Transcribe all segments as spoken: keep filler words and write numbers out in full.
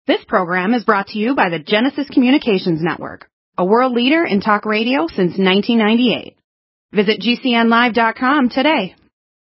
This program is brought to you by the Genesis Communications Network, a world leader in talk radio since nineteen ninety-eight. Visit G C N live dot com today.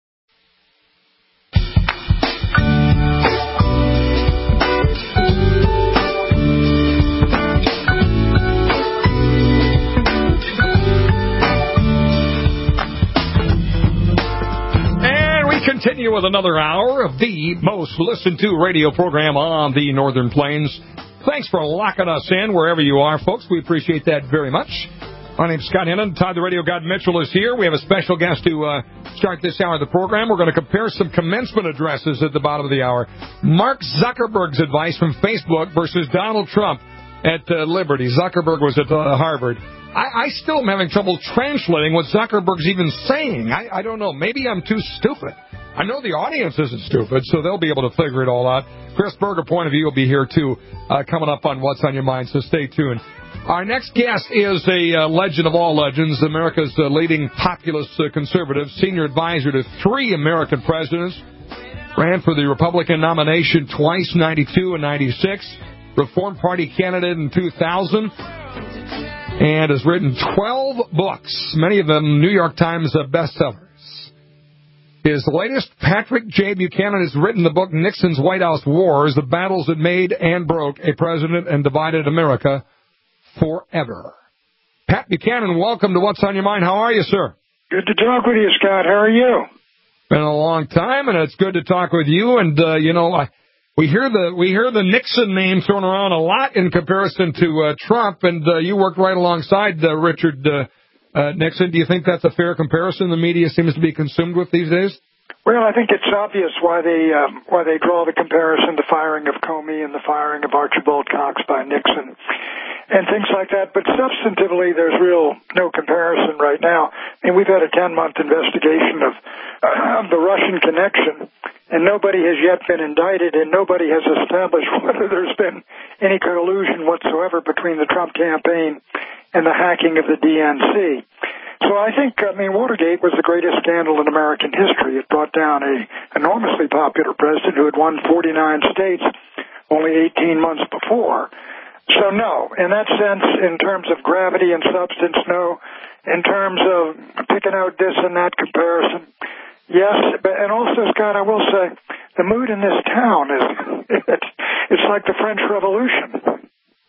Continue with another hour of the most listened to radio program on the Northern Plains. Thanks for locking us in wherever you are, folks. We appreciate that very much. My name's Scott Hennon. Todd the Radio God Mitchell is here. We have a special guest to uh, start this hour of the program. We're going to compare some commencement addresses at the bottom of the hour. Mark Zuckerberg's advice from Facebook versus Donald Trump at uh, Liberty. Zuckerberg was at uh, Harvard. I, I still am having trouble translating what Zuckerberg's even saying. I, I don't know. Maybe I'm too stupid. I know the audience isn't stupid, so they'll be able to figure it all out. Chris Berger, Point of View, will be here, too, uh, coming up on What's on Your Mind, so stay tuned. Our next guest is a uh, legend of all legends, America's uh, leading populist uh, conservative, senior advisor to three American presidents, ran for the Republican nomination twice, ninety-two and ninety-six, Reform Party candidate in two thousand, and has written twelve books, many of them New York Times uh, bestsellers. His latest, Patrick J. Buchanan, has written the book Nixon's White House Wars, the battles that made and broke a president and divided America forever. Pat Buchanan, welcome to What's on Your Mind. How are you, sir? Good to talk with you, Scott. How are you? Been a long time, and it's good to talk with you. And, uh, you know, I, we hear the we hear the Nixon name thrown around a lot in comparison to uh, Trump, and uh, you worked right alongside uh, Richard uh Uh, Nixon. Do you think that's a fair comparison the media seems to be consumed with these days? Well, I think it's obvious why they um, why they draw the comparison, the firing of Comey and the firing of Archibald Cox by Nixon and things like that. But substantively, there's real no comparison right now. I mean, we've had a ten-month investigation of, uh, of the Russian connection, and nobody has yet been indicted, and nobody has established whether there's been any collusion whatsoever between the Trump campaign and the hacking of the D N C. So I think, I mean, Watergate was the greatest scandal in American history. It brought down a enormously popular president who had won forty-nine states only eighteen months before. So no, in that sense, in terms of gravity and substance, no. In terms of picking out this and that comparison, yes. But, and also, Scott, I will say, the mood in this town is, it's, it's like the French Revolution.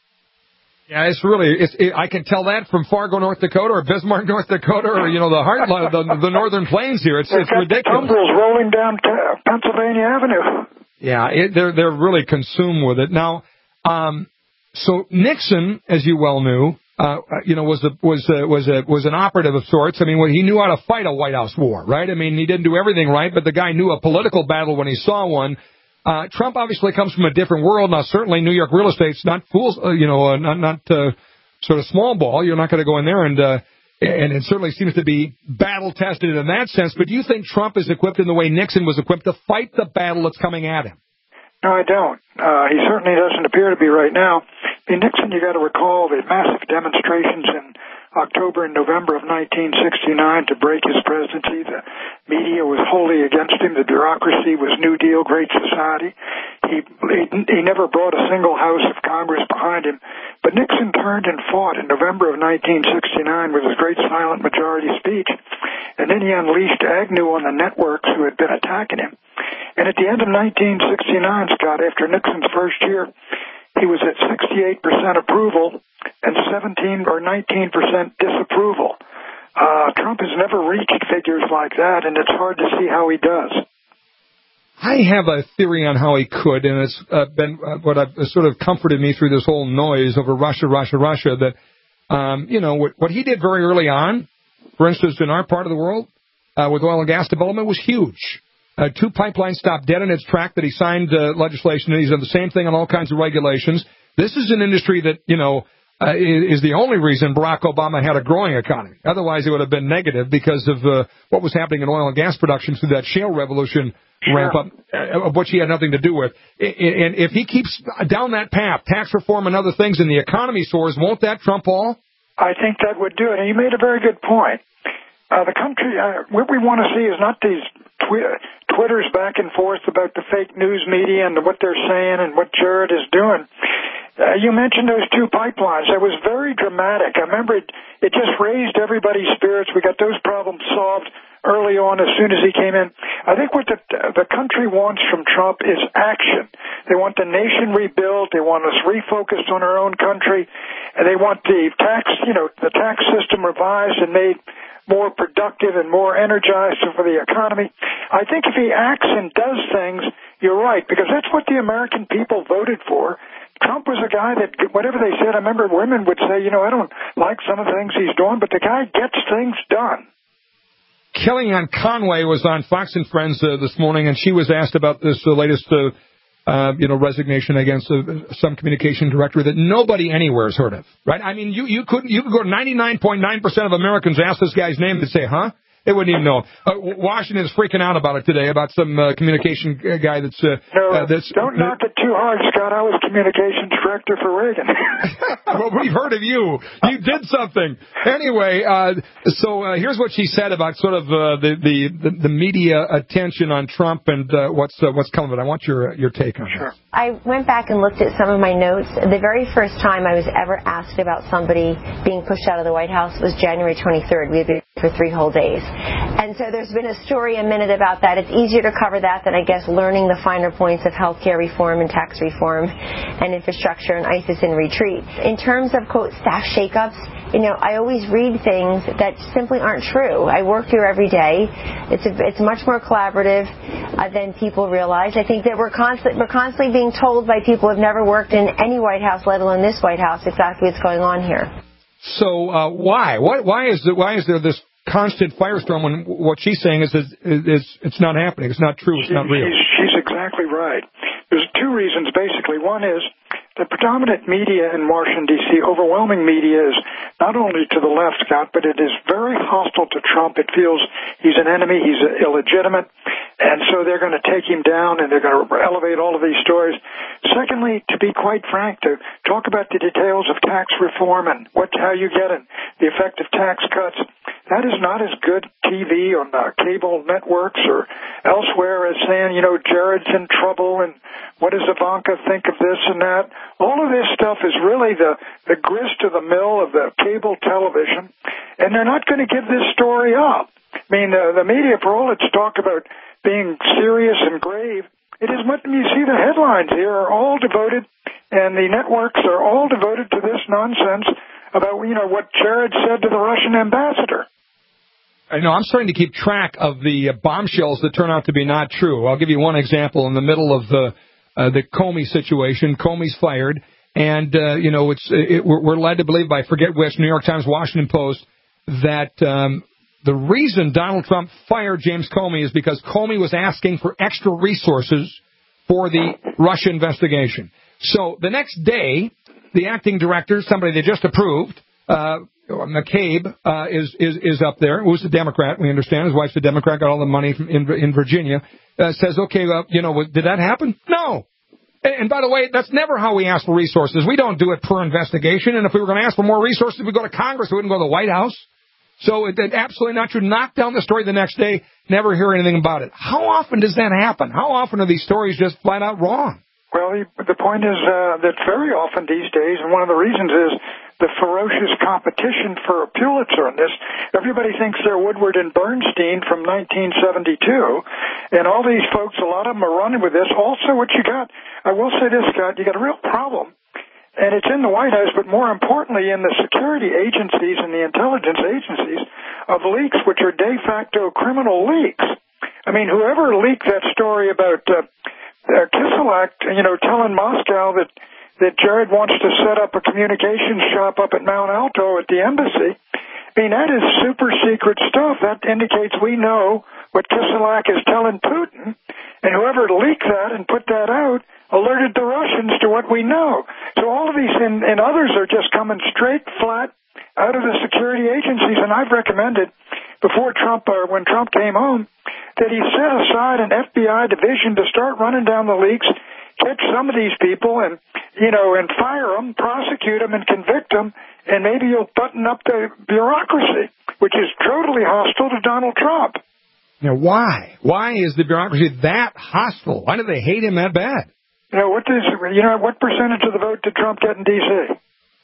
Yeah, it's really, it's, it, I can tell that from Fargo, North Dakota, or Bismarck, North Dakota, or, you know, the heart, the, the Northern Plains here. It's, it's ridiculous. Tumbles rolling down Pennsylvania Avenue. Yeah, it, they're, they're really consumed with it. Now, um, so Nixon, as you well knew, uh, you know, was a, was a, was a, was an operative of sorts. I mean, well, he knew how to fight a White House war, right? I mean, he didn't do everything right, but the guy knew a political battle when he saw one. Uh, Trump obviously comes from a different world. Now, certainly New York real estate's not fools, uh, you know, uh, not, not, uh, sort of small ball. You're not going to go in there and, uh, and it certainly seems to be battle tested in that sense. But do you think Trump is equipped in the way Nixon was equipped to fight the battle that's coming at him? No, I don't. Uh, he certainly doesn't appear to be right now. I mean, Nixon, you got to recall the massive demonstrations in October and November of nineteen sixty-nine to break his presidency. The media was wholly against him. The bureaucracy was New Deal, Great Society. He, he he never brought a single House of Congress behind him. But Nixon turned and fought in November of nineteen sixty-nine with his great silent majority speech. And then he unleashed Agnew on the networks who had been attacking him. And at the end of nineteen sixty-nine, Scott, after Nixon's first year, he was at sixty-eight percent approval and seventeen or nineteen percent disapproval. Uh, Trump has never reached figures like that, and it's hard to see how he does. I have a theory on how he could, and it's uh, been uh, what I've uh, sort of comforted me through this whole noise over Russia, Russia, Russia, that, um, you know, what, what he did very early on, for instance, in our part of the world, uh, with oil and gas development was huge. Uh, two pipelines stopped dead in its track that he signed uh, legislation, and he's done the same thing on all kinds of regulations. This is an industry that, you know, uh, is, is the only reason Barack Obama had a growing economy. Otherwise, it would have been negative because of uh, what was happening in oil and gas production through that shale revolution sure. ramp up, uh, of which he had nothing to do with. And if he keeps down that path, tax reform and other things, and the economy soars, won't that trump all? I think that would do it. And you made a very good point. Uh, the country, uh, what we want to see is not these twi- Twitters back and forth about the fake news media and what they're saying and what Jared is doing. Uh, you mentioned those two pipelines. That was very dramatic. I remember it, it just raised everybody's spirits. We got those problems solved early on as soon as he came in. I think what the, the country wants from Trump is action. They want the nation rebuilt. They want us refocused on our own country. And they want the tax, you know, the tax system revised and made more productive and more energized for the economy. I think if he acts and does things, you're right, because that's what the American people voted for. Trump was a guy that, whatever they said, I remember women would say, you know, I don't like some of the things he's doing, but the guy gets things done. Kellyanne Conway was on Fox and Friends uh, this morning, and she was asked about this uh, latest, uh, uh, you know, resignation against uh, some communication director that nobody anywhere has heard of, right? I mean, you you could you could go to ninety-nine point nine percent of Americans ask this guy's name and say, huh? They wouldn't even know. Uh, Washington is freaking out about it today, about some uh, communication guy that's... Uh, no, uh, that's, don't knock it too hard, Scott. I was communications director for Reagan. Well, we've heard of you. You did something. Anyway, uh, so uh, here's what she said about sort of uh, the, the, the, the media attention on Trump and uh, what's uh, what's coming. But I want your your take on sure. this. I went back and looked at some of my notes. The very first time I was ever asked about somebody being pushed out of the White House was January twenty-third. We had been for three whole days. And so there's been a story a minute about that. It's easier to cover that than, I guess, learning the finer points of health care reform and tax reform and infrastructure and ISIS in retreat. In terms of, quote, staff shakeups, you know, I always read things that simply aren't true. I work here every day. It's a, it's much more collaborative uh, than people realize. I think that we're, constant, we're constantly being told by people who have never worked in any White House, let alone this White House, exactly what's going on here. So uh, why? What, why is it, why is there this constant firestorm when what she's saying is, is, is it's not happening, it's not true, it's she, not real? She's, she's exactly right. There's two reasons, basically. One is the predominant media in Washington, D C, overwhelming media, is not only to the left, Scott, but it is very hostile to Trump. It feels he's an enemy, he's illegitimate, and so they're going to take him down and they're going to elevate all of these stories. Secondly, to be quite frank, to talk about the details of tax reform and what, how you get it, the effect of tax cuts, that is not as good T V on uh, cable networks or elsewhere as saying, you know, Jared's in trouble and what does Ivanka think of this and that. All of this stuff is really the, the grist to the mill of the cable television, and they're not going to give this story up. I mean, uh, the media, for all its talk about being serious and grave, it is what you see the headlines here are all devoted, and the networks are all devoted to this nonsense about, you know, what Jared said to the Russian ambassador. I know, I'm starting to keep track of the uh, bombshells that turn out to be not true. I'll give you one example. In the middle of the uh, the Comey situation, Comey's fired, and, uh, you know, it's it, we're, we're led to believe by, forget which, New York Times, Washington Post, that um, the reason Donald Trump fired James Comey is because Comey was asking for extra resources for the Russia investigation. So the next day, the acting director, somebody they just approved, uh, McCabe, uh, is, is, is up there, who's a Democrat, we understand. His wife's a Democrat, got all the money from in, in Virginia, uh, says, okay, well, you know, did that happen? No. And, and by the way, that's never how we ask for resources. We don't do it per investigation. And if we were going to ask for more resources, we'd go to Congress. We wouldn't go to the White House. So it, it absolutely not true. Knock down the story the next day, never hear anything about it. How often does that happen? How often are these stories just flat out wrong? Well, the point is uh, that very often these days, and one of the reasons is the ferocious competition for a Pulitzer in this. Everybody thinks they're Woodward and Bernstein from nineteen seventy-two, and all these folks, a lot of them are running with this. Also, what you got, I will say this, Scott, you got a real problem, and it's in the White House, but more importantly in the security agencies and the intelligence agencies of leaks, which are de facto criminal leaks. I mean, whoever leaked that story about uh, Uh, Kisilak, you know, telling Moscow that, that Jared wants to set up a communications shop up at Mount Alto at the embassy. I mean, that is super secret stuff. That indicates we know what Kisilak is telling Putin, and whoever leaked that and put that out alerted the Russians to what we know. So all of these and, and others are just coming straight flat out of the security agencies, and I've recommended before Trump, or when Trump came home, that he set aside an F B I division to start running down the leaks, catch some of these people and, you know, and fire them, prosecute them and convict them, and maybe you'll button up the bureaucracy, which is totally hostile to Donald Trump. Now, why? Why is the bureaucracy that hostile? Why do they hate him that bad? You know, what does, you know, what percentage of the vote did Trump get in D C?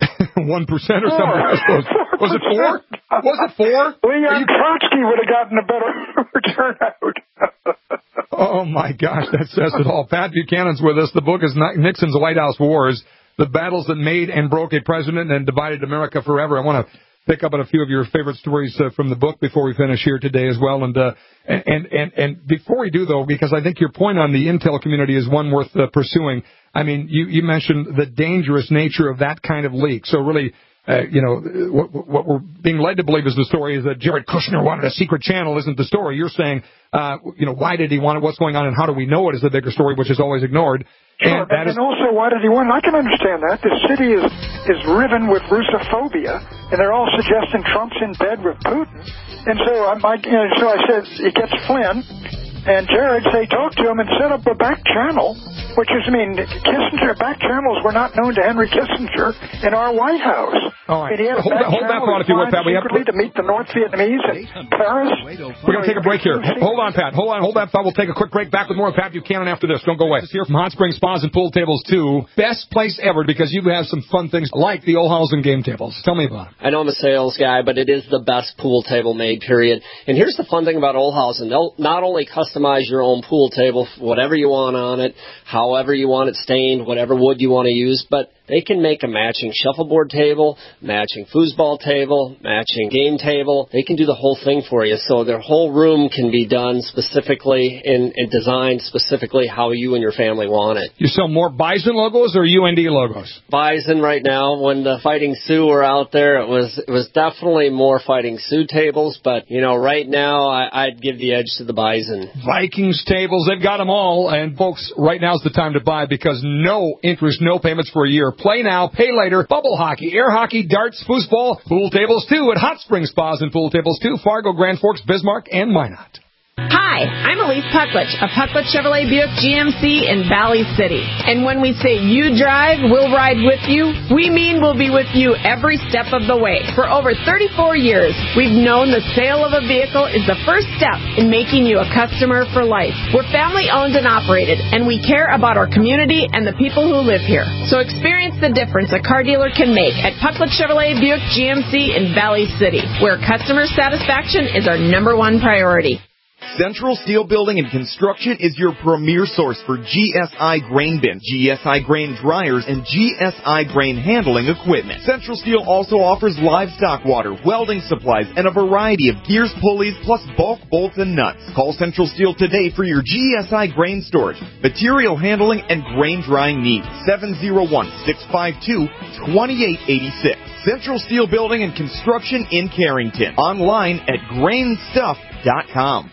One percent or something, I suppose. Was it four? Was it four? Leon Trotsky would have gotten a better turnout. Oh, my gosh, that says it all. Pat Buchanan's with us. The book is Nixon's White House Wars, the battles that made and broke a president and divided America forever. I want to pick up on a few of your favorite stories uh, from the book before we finish here today as well. And, uh, and, and, and before we do, though, because I think your point on the intel community is one worth uh, pursuing. I mean, you, you mentioned the dangerous nature of that kind of leak. So really, uh, you know, what, what we're being led to believe is the story is that Jared Kushner wanted a secret channel isn't the story. You're saying, uh, you know, why did he want it? What's going on and how do we know it is the bigger story, which is always ignored. Sure, and, that and is, also, why did he want it? I can understand that. The city is, is riven with Russophobia, and they're all suggesting Trump's in bed with Putin. And so I, I, you know, so I said, he gets Flynn, and Jared, say, talk to him and set up a back channel, which is, I mean, Kissinger, back channels were not known to Henry Kissinger in our White House. All right. Hold, that, hold that thought if you would, Pat. We have to meet the North Vietnamese in Paris. We're going to take a break here. Hold on, Pat. Hold on. Hold that thought. We'll take a quick break. Back with more of Pat Buchanan after this. Don't go away. This here from Hot Springs Spas and Pool Tables, too. Best place ever because you have some fun things like the Olhausen game tables. Tell me about it. I know I'm a sales guy, but it is the best pool table made, period. And here's the fun thing about Olhausen. They'll not only customize your own pool table, whatever you want on it, however you want it stained, whatever wood you want to use, but they can make a matching shuffleboard table, matching foosball table, matching game table. They can do the whole thing for you. So their whole room can be done specifically and, and designed specifically how you and your family want it. You sell more Bison logos or U N D logos? Bison right now. When the Fighting Sioux were out there, it was it was definitely more Fighting Sioux tables. But, you know, right now I, I'd give the edge to the Bison. Vikings tables, they've got them all. And, folks, right now's the time to buy because no interest, no payments for a year. Play now, pay later. Bubble hockey, air hockey, darts, foosball, pool tables, too, at Hot Springs Spas and Pool Tables, too. Fargo, Grand Forks, Bismarck, and Minot. Hi, I'm Elise Pucklich of Pucklich Chevrolet Buick G M C in Valley City. And when we say you drive, we'll ride with you, we mean we'll be with you every step of the way. For over thirty-four years, we've known the sale of a vehicle is the first step in making you a customer for life. We're family owned and operated, and we care about our community and the people who live here. So experience the difference a car dealer can make at Pucklich Chevrolet Buick G M C in Valley City, where customer satisfaction is our number one priority. Central Steel Building and Construction is your premier source for G S I grain bin, G S I grain dryers, and G S I grain handling equipment. Central Steel also offers livestock water, welding supplies, and a variety of gears, pulleys, plus bulk bolts and nuts. Call Central Steel today for your G S I grain storage, material handling, and grain drying needs. seven oh one, six five two, two eight eight six. Central Steel Building and Construction in Carrington. Online at grain stuff dot com.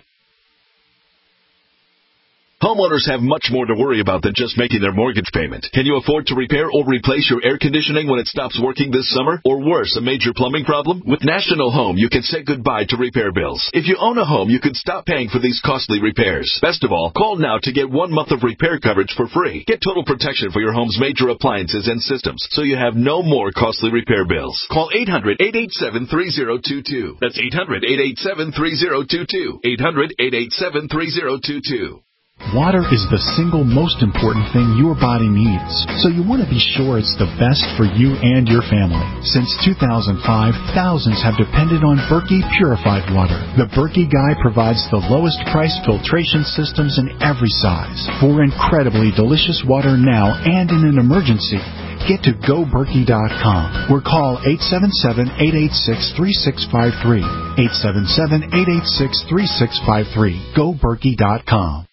Homeowners have much more to worry about than just making their mortgage payment. Can you afford to repair or replace your air conditioning when it stops working this summer? Or worse, a major plumbing problem? With National Home, you can say goodbye to repair bills. If you own a home, you can stop paying for these costly repairs. Best of all, call now to get one month of repair coverage for free. Get total protection for your home's major appliances and systems, so you have no more costly repair bills. Call eight hundred, eight eight seven, three oh two two. That's eight hundred, eight eight seven, three oh two two. eight hundred, eight eight seven, three oh two two. Water is the single most important thing your body needs, so you want to be sure it's the best for you and your family. Since two thousand five, thousands have depended on Berkey purified water. The Berkey Guy provides the lowest price filtration systems in every size. For incredibly delicious water now and in an emergency, get to go berkey dot com or call eight seven seven, eight eight six, three six five three. eight seven seven, eight eight six, three six five three. go berkey dot com.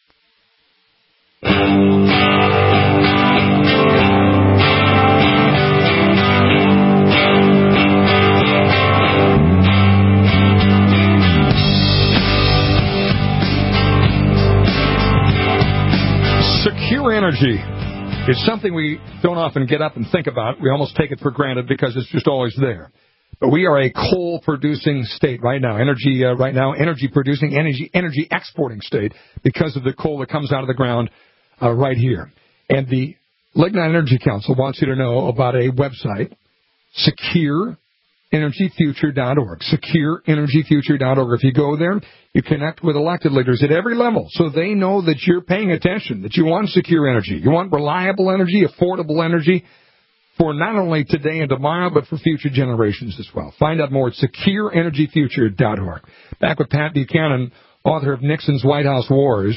Secure energy is something we don't often get up and think about. We almost take it for granted because it's just always there. But we are a coal-producing state right now, energy uh, right now, energy-producing, energy energy exporting state because of the coal that comes out of the ground uh, right here. And the Lignite Energy Council wants you to know about a website, secure energy future dot org, secure energy future dot org. If you go there, you connect with elected leaders at every level so they know that you're paying attention, that you want secure energy. You want reliable energy, affordable energy for not only today and tomorrow, but for future generations as well. Find out more at secure energy future dot org. Back with Pat Buchanan, author of Nixon's White House Wars.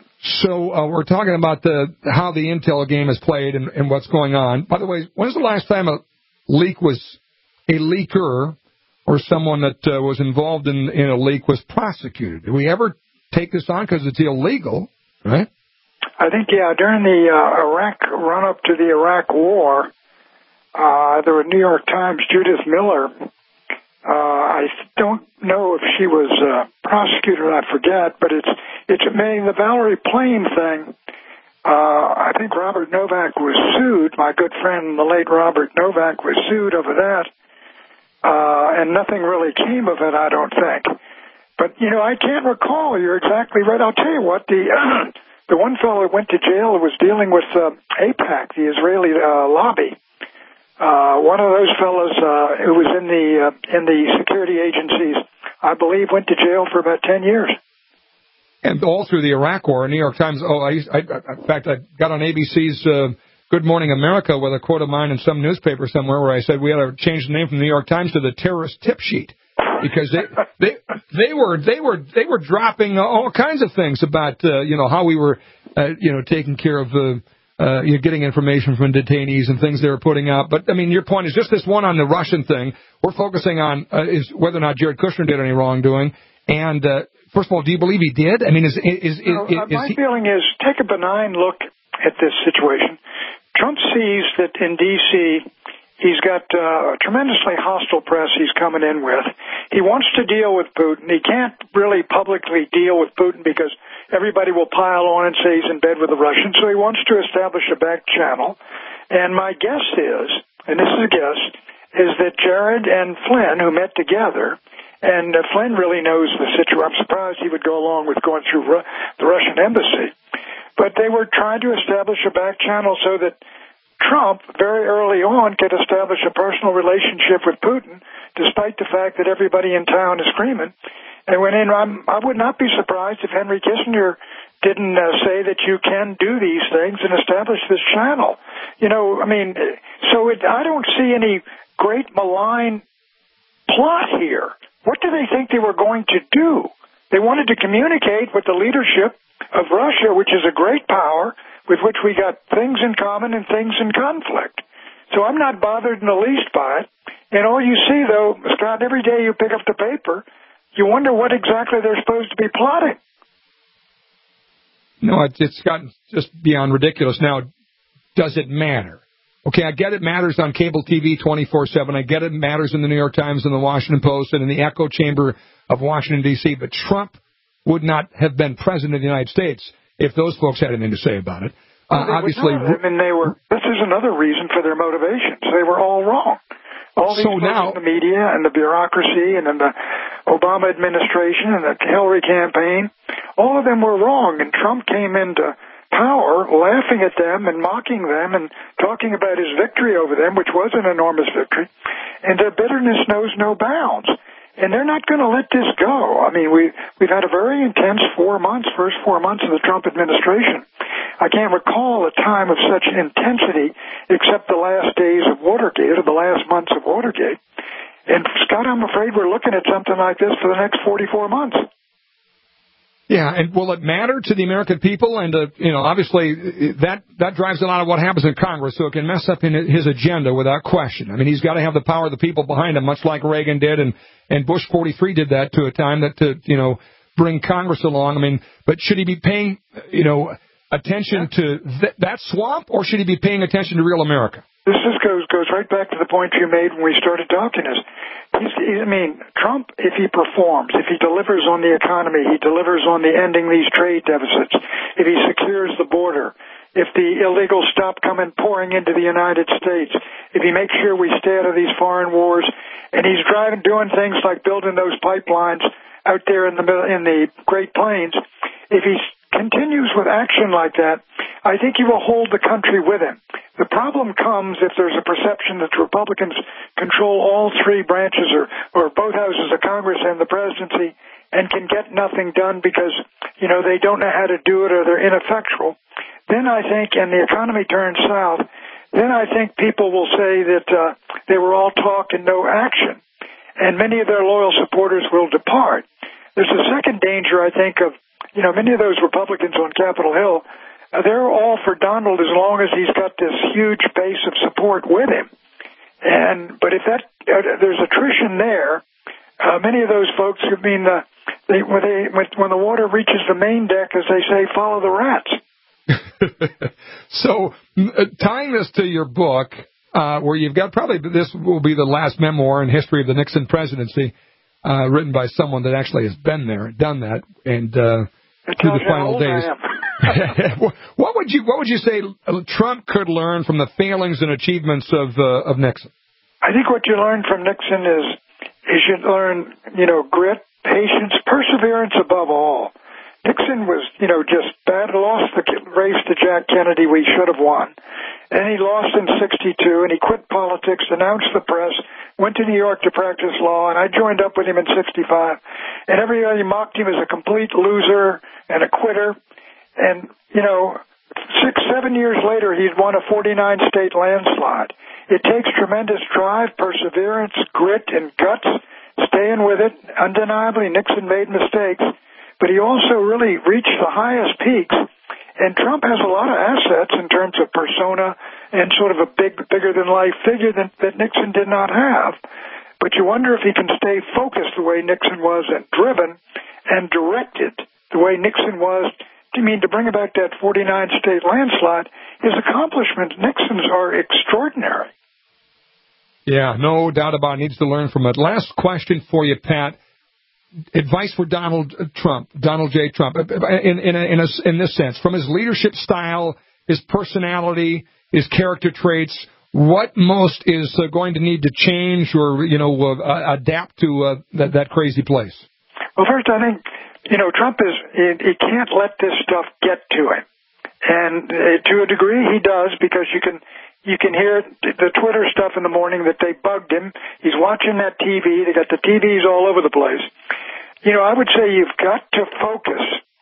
So uh, we're talking about the how the intel game is played and, and what's going on. By the way, when's the last time a leak was a leaker or someone that uh, was involved in, in a leak was prosecuted? Did we ever take this on because it's illegal, right? I think, yeah, during the uh, Iraq run-up to the Iraq War, uh, there was New York Times Judith Miller. Uh, I don't know if she was uh, prosecuted, I forget, but it's, it's amazing. The Valerie Plame thing, uh, I think Robert Novak was sued. My good friend, the late Robert Novak, was sued over that. Uh, and nothing really came of it, I don't think. But, you know, I can't recall. You're exactly right. I'll tell you what, the uh, the one fellow that went to jail was dealing with uh, AIPAC, the Israeli uh, lobby. Uh, one of those fellows uh, who was in the uh, in the security agencies, I believe, went to jail for about ten years. And all through the Iraq War, New York Times, oh, I, I, in fact, I got on A B C's uh, Good Morning America with a quote of mine in some newspaper somewhere where I said we had to change the name from the New York Times to the Terrorist Tip Sheet because they they they were they were they were dropping all kinds of things about uh, you know how we were uh, you know taking care of uh, uh, you know, getting information from detainees and things they were putting out. But I mean, your point is just this one on the Russian thing. We're focusing on uh, is whether or not Jared Kushner did any wrongdoing. And uh, first of all, do you believe he did? I mean, is is is, is, no, is my he... feeling is take a benign look at this situation. Trump sees that in D C he's got uh, a tremendously hostile press he's coming in with. He wants to deal with Putin. He can't really publicly deal with Putin because everybody will pile on and say he's in bed with the Russians. So he wants to establish a back channel. And my guess is, and this is a guess, is that Jared and Flynn, who met together, and uh, Flynn really knows the situation. I'm surprised he would go along with going through Ru- the Russian embassy. But they were trying to establish a back channel so that Trump, very early on, could establish a personal relationship with Putin, despite the fact that everybody in town is screaming. And went in. I'm, I would not be surprised if Henry Kissinger didn't uh, say that you can do these things and establish this channel. You know, I mean, so it, I don't see any great malign plot here. What do they think they were going to do? They wanted to communicate with the leadership of Russia, which is a great power with which we got things in common and things in conflict. So I'm not bothered in the least by it. And all you see, though, Scott, every day you pick up the paper, you wonder what exactly they're supposed to be plotting. No, it's gotten just beyond ridiculous. Now, does it matter? Okay, I get it matters on cable T V twenty-four seven. I get it matters in the New York Times and the Washington Post and in the echo chamber of Washington, D C, but Trump would not have been president of the United States if those folks had anything to say about it. Uh, well, obviously, I mean, they were. This is another reason for their motivations. They were all wrong. All these so now, in the media and the bureaucracy and in the Obama administration and the Hillary campaign, all of them were wrong. And Trump came into power laughing at them and mocking them and talking about his victory over them, which was an enormous victory. And their bitterness knows no bounds. And they're not going to let this go. I mean, we, we've had a very intense four months, first four months of the Trump administration. I can't recall a time of such intensity except the last days of Watergate or the last months of Watergate. And, Scott, I'm afraid we're looking at something like this for the next forty-four months. Yeah, and will it matter to the American people? And, uh, you know, obviously that, that drives a lot of what happens in Congress, so it can mess up in his agenda without question. I mean, he's got to have the power of the people behind him, much like Reagan did, and, and Bush forty-three did that to a time that to, you know, bring Congress along. I mean, but should he be paying, you know, attention to th- that swamp, or should he be paying attention to real America? This is, goes goes right back to the point you made when we started talking. Is he's, he, I mean, Trump, if he performs, if he delivers on the economy, he delivers on the ending these trade deficits, if he secures the border, if the illegals stop coming pouring into the United States, if he makes sure we stay out of these foreign wars, and he's driving, doing things like building those pipelines out there in the in the Great Plains, if he's continues with action like that, I think he will hold the country with him. The problem comes if there's a perception that the Republicans control all three branches or, or both houses of Congress and the presidency and can get nothing done because, you know, they don't know how to do it or they're ineffectual. Then I think, and the economy turns south, then I think people will say that uh, they were all talk and no action, and many of their loyal supporters will depart. There's a second danger, I think, of, you know, many of those Republicans on Capitol Hill, uh, they're all for Donald as long as he's got this huge base of support with him. And but if that uh, there's attrition there, uh, many of those folks, I mean, uh, they, when, they, when the water reaches the main deck, as they say, follow the rats. So, uh, tying this to your book, uh, where you've got probably this will be the last memoir in history of the Nixon presidency, uh, written by someone that actually has been there, done that, and uh, through the final days. What would you What would you say Trump could learn from the failings and achievements of uh, of Nixon? I think what you learn from Nixon is you should learn, you know, grit, patience, perseverance above all. Nixon was, you know, just bad, lost the race to Jack Kennedy we should have won. And he lost in sixty-two, and he quit politics, announced the press, went to New York to practice law, and I joined up with him in sixty-five. And everybody mocked him as a complete loser and a quitter. And, you know, six, seven years later, he'd won a forty-nine state landslide. It takes tremendous drive, perseverance, grit, and guts, staying with it. Undeniably, Nixon made mistakes. But he also really reached the highest peaks. And Trump has a lot of assets in terms of persona and sort of a big, bigger-than-life figure that, that Nixon did not have. But you wonder if he can stay focused the way Nixon was and driven and directed the way Nixon was. I mean, to bring about that forty-nine state landslide, his accomplishments, Nixon's, are extraordinary. Yeah, no doubt about it. Needs to learn from it. Last question for you, Pat. Advice for Donald Trump, Donald J. Trump, in in, a, in, a, in this sense, from his leadership style, his personality, his character traits, what most is uh, going to need to change or, you know, uh, adapt to uh, that, that crazy place? Well, first, I think, you know, Trump is, he, he can't let this stuff get to him. And uh, to a degree, he does, because you can you can hear the Twitter stuff in the morning that they bugged him. He's watching that T V. They got the T Vs all over the place. You know, I would say you've got to focus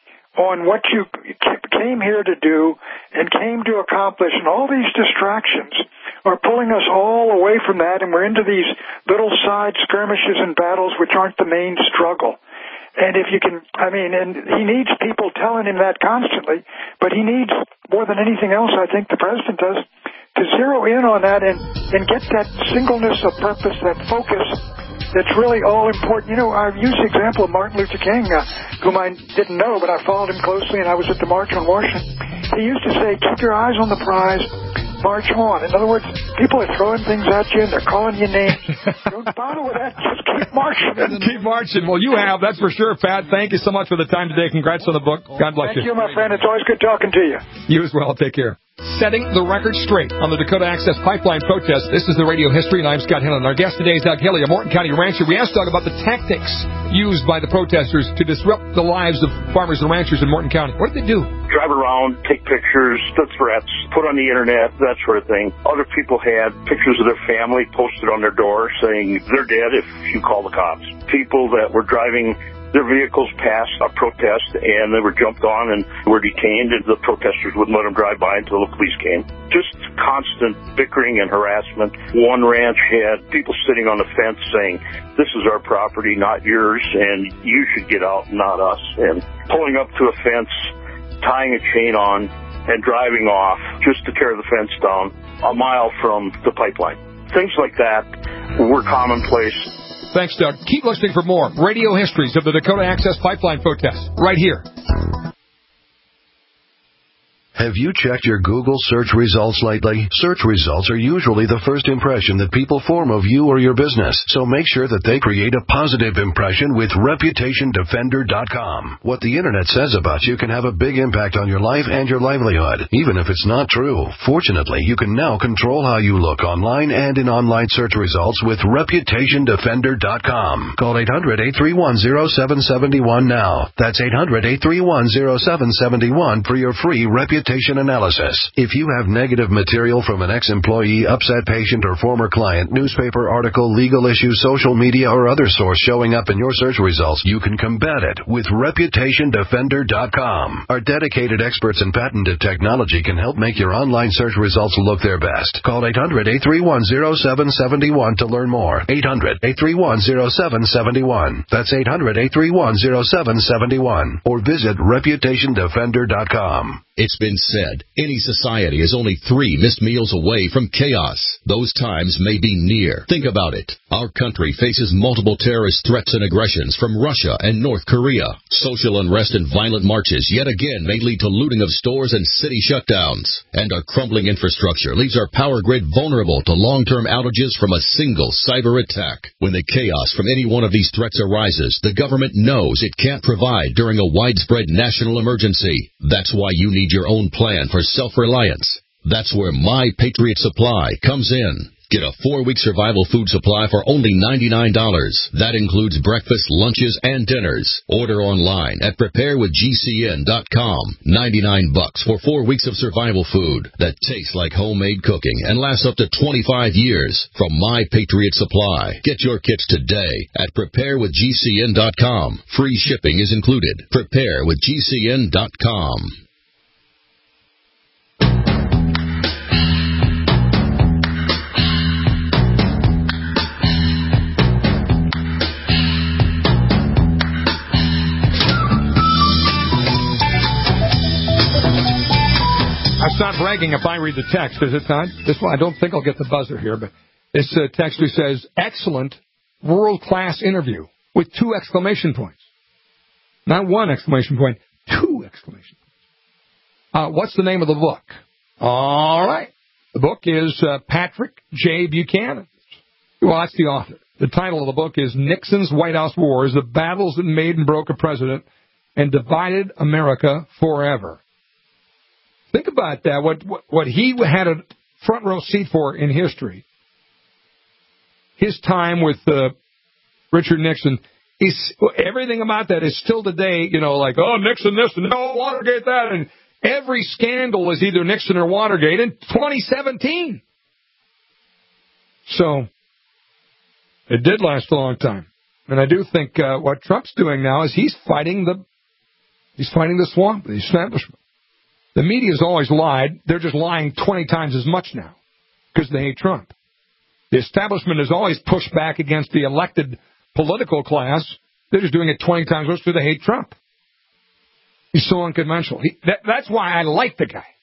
on what you came here to do and came to accomplish. And all these distractions are pulling us all away from that, and we're into these little side skirmishes and battles which aren't the main struggle. And if you can, I mean, and he needs people telling him that constantly, but he needs, more than anything else, I think the president does, to zero in on that and, and get that singleness of purpose, that focus that's really all important. You know, I've used the example of Martin Luther King, uh, whom I didn't know, but I followed him closely, and I was at the March on Washington. He used to say, keep your eyes on the prize, march on. In other words, people are throwing things at you, and they're calling you names. Don't bother with that. Just keep marching. Keep marching. Well, you have. That's for sure, Pat. Thank you so much for the time today. Congrats on the book. God bless Thank you. you, my friend. It's always good talking to you. You as well. Take care. Setting the record straight on the Dakota Access Pipeline protest. This is the Radio History, and I'm Scott Hillen. Our guest today is Doug Haley, a Morton County rancher. We asked Doug about the tactics used by the protesters to disrupt the lives of farmers and ranchers in Morton County. What did they do? Drive around, take pictures, the threats, put on the internet, that sort of thing. Other people had pictures of their family posted on their door saying they're dead if you call the cops. People that were driving their vehicles past a protest, and they were jumped on and were detained, and the protesters wouldn't let them drive by until the police came. Just constant bickering and harassment. One ranch had people sitting on the fence saying, this is our property, not yours, and you should get out, not us. And pulling up to a fence, tying a chain on, and driving off just to tear the fence down a mile from the pipeline. Things like that were commonplace. Thanks, Doug. Keep listening for more Radio Histories of the Dakota Access Pipeline protest right here. Have you checked your Google search results lately? Search results are usually the first impression that people form of you or your business, so make sure that they create a positive impression with Reputation Defender dot com. What the Internet says about you can have a big impact on your life and your livelihood, even if it's not true. Fortunately, you can now control how you look online and in online search results with Reputation Defender dot com. Call eight hundred, eight three one, zero seven seven one now. That's eight hundred, eight three one, zero seven seven one for your free reputation analysis. If you have negative material from an ex-employee, upset patient, or former client, newspaper article, legal issue, social media, or other source showing up in your search results, you can combat it with Reputation Defender dot com. Our dedicated experts in patented technology can help make your online search results look their best. Call eight hundred, eight three one, zero seven seven one to learn more. eight hundred, eight three one, zero seven seven one. That's eight hundred, eight three one, zero seven seven one. Or visit Reputation Defender dot com. It's been said, any society is only three missed meals away from chaos. Those times may be near. Think about it. Our country faces multiple terrorist threats and aggressions from Russia and North Korea. Social unrest and violent marches yet again may lead to looting of stores and city shutdowns. And our crumbling infrastructure leaves our power grid vulnerable to long-term outages from a single cyber attack. When the chaos from any one of these threats arises, the government knows it can't provide during a widespread national emergency. That's why you need your own plan for self-reliance. That's where My Patriot Supply comes in. Get a four-week survival food supply for only ninety-nine dollars. That includes breakfast, lunches, and dinners. Order online at prepare with G C N dot com. ninety-nine bucks for four weeks of survival food that tastes like homemade cooking and lasts up to twenty-five years from My Patriot Supply. Get your kits today at prepare with G C N dot com. Free shipping is included. prepare with G C N dot com. It's not bragging if I read the text, is it, Todd? This one, I don't think I'll get the buzzer here, but this uh, text who says, excellent, world-class interview with two exclamation points. Not one exclamation point, two exclamation points. Uh, what's the name of the book? All right. The book is uh, Patrick J. Buchanan. Well, that's the author. The title of the book is Nixon's White House Wars, the Battles That Made and Broke a President and Divided America Forever. Think about that, what, what what he had a front row seat for in history. His time with uh, Richard Nixon, is everything about that is still today, you know, like, oh, Nixon this and oh, Watergate that, and every scandal is either Nixon or Watergate in twenty seventeen. So, it did last a long time. And I do think uh, what Trump's doing now is he's fighting the, he's fighting the swamp, the establishment. The media's always lied. They're just lying twenty times as much now because they hate Trump. The establishment has always pushed back against the elected political class. They're just doing it twenty times worse because they hate Trump. He's so unconventional. He, that, that's why I like the guy.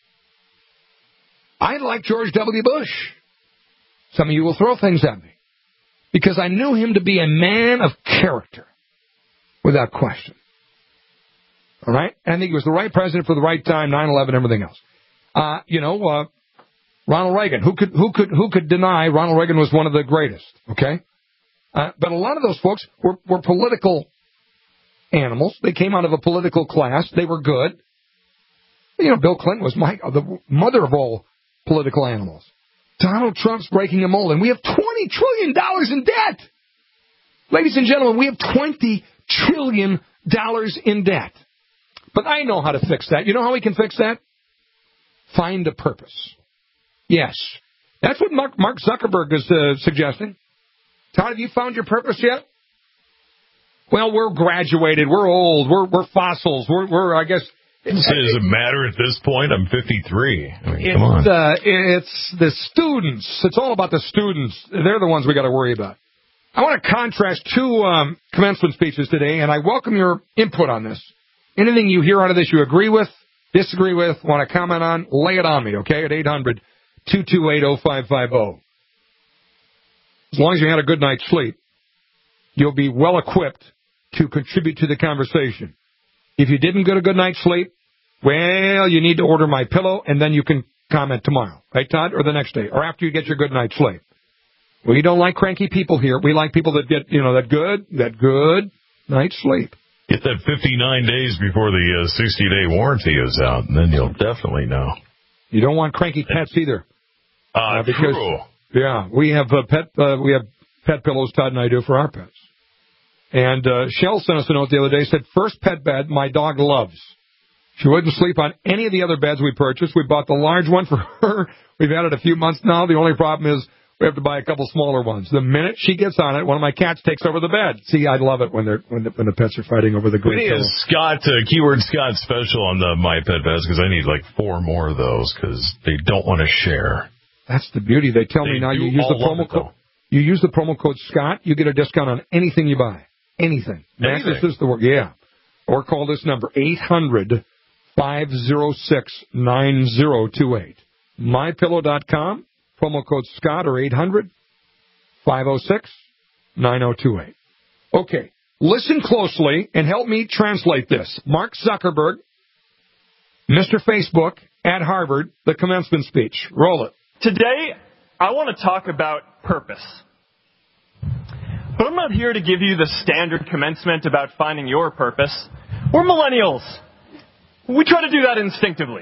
I like George W. Bush. Some of you will throw things at me because I knew him to be a man of character without question. All right? I think he was the right president for the right time, nine eleven, everything else. Uh, you know, uh, Ronald Reagan. Who could who could who could deny Ronald Reagan was one of the greatest? Okay? Uh, but a lot of those folks were, were political animals. They came out of a political class. They were good. You know, Bill Clinton was my, the mother of all political animals. Donald Trump's breaking the mold, and we have twenty trillion dollars in debt. Ladies and gentlemen, we have twenty trillion dollars in debt. But I know how to fix that. You know how we can fix that? Find a purpose. Yes. That's what Mark, Mark Zuckerberg is uh, suggesting. Todd, have you found your purpose yet? Well, we're graduated. We're old. We're, we're fossils. We're, we're I guess... It doesn't matter at this point. I'm fifty-three. I mean, it's, come on. Uh, it's the students. It's all about the students. They're the ones we got to worry about. I want to contrast two um, commencement speeches today, and I welcome your input on this. Anything you hear out of this you agree with, disagree with, want to comment on, lay it on me, okay, at eight hundred, two two eight, oh five five oh. As long as you had a good night's sleep, you'll be well equipped to contribute to the conversation. If you didn't get a good night's sleep, Well, you need to order my pillow, and then you can comment tomorrow. Right, Todd? Or the next day. Or after you get your good night's sleep. We don't like cranky people here. We like people that get, you know, that good, that good night's sleep. Get that fifty-nine days before the uh, sixty-day warranty is out, and then you'll definitely know. You don't want cranky pets either. Uh, uh because, true. Yeah, we have uh, pet uh, we have pet pillows, Todd and I do, for our pets. And uh, Shell sent us a note the other day, said, first pet bed my dog loves. She wouldn't sleep on any of the other beds we purchased. We bought the large one for her. We've had it a few months now. The only problem is we have to buy a couple smaller ones. The minute she gets on it, one of my cats takes over the bed. See, I love it when they're when the, when the pets are fighting over the great pillow. Scott, uh, keyword Scott special on the My Pet Beds, because I need like four more of those because they don't want to share. That's the beauty. They tell they me now you use the promo code. You use the promo code Scott, you get a discount on anything you buy. Anything. Anything. Mattresses, the work. Yeah. Or call this number, eight hundred, five oh six, nine oh two eight. my pillow dot com, promo code Scott, or eight hundred, five oh six, nine oh two eight. Okay. Listen closely and help me translate this. Mark Zuckerberg, Mister Facebook, at Harvard, the commencement speech. Roll it. Today, I want to talk about purpose. But I'm not here to give you the standard commencement about finding your purpose. We're millennials. We try to do that instinctively.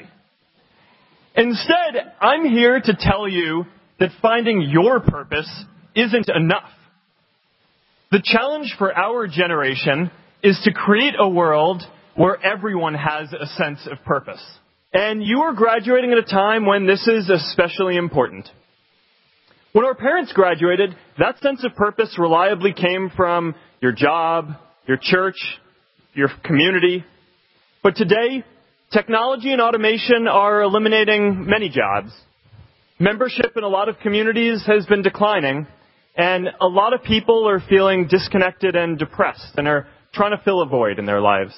Instead, I'm here to tell you that finding your purpose isn't enough. The challenge for our generation is to create a world where everyone has a sense of purpose. And you are graduating at a time when this is especially important. When our parents graduated, that sense of purpose reliably came from your job, your church, your community. But today, technology and automation are eliminating many jobs. Membership in a lot of communities has been declining, and a lot of people are feeling disconnected and depressed and are trying to fill a void in their lives.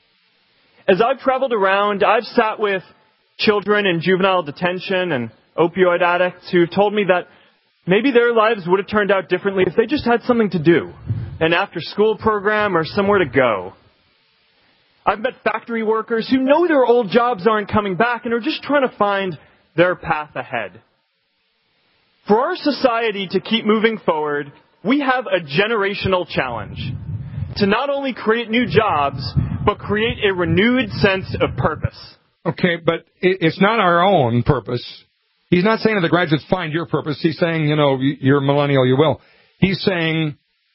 As I've traveled around, I've sat with children in juvenile detention and opioid addicts who've told me that maybe their lives would have turned out differently if they just had something to do, an after-school program or somewhere to go. I've met factory workers who know their old jobs aren't coming back and are just trying to find their path ahead. For our society to keep moving forward, we have a generational challenge to not only create new jobs, but create a renewed sense of purpose. Okay, but it's not our own purpose. He's not saying to the graduates, find your purpose. He's saying, you know, you're a millennial, you will. He's saying